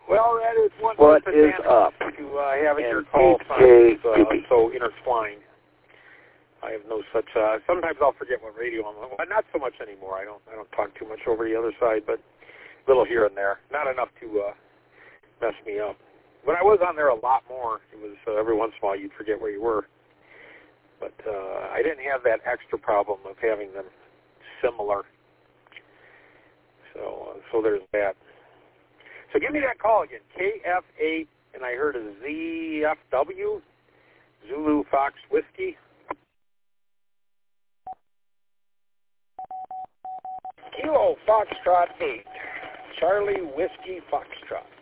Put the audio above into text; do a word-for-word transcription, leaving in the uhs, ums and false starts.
Well, that is one what is disadvantage up? to uh, having And your call H sign K is, uh, so intertwined. I have no such. Uh, sometimes I'll forget what radio I'm on. Well, not so much anymore. I don't. I don't talk too much over the other side, but a little here and there. Not enough to uh, mess me up. When I was on there a lot more, it was uh, every once in a while you'd forget where you were. But uh, I didn't have that extra problem of having them similar. So, uh, so there's that. So give me that call again. K F eight, and I heard a Z F W, Zulu Fox Whiskey. Kilo Foxtrot eight, Charlie Whiskey Foxtrot.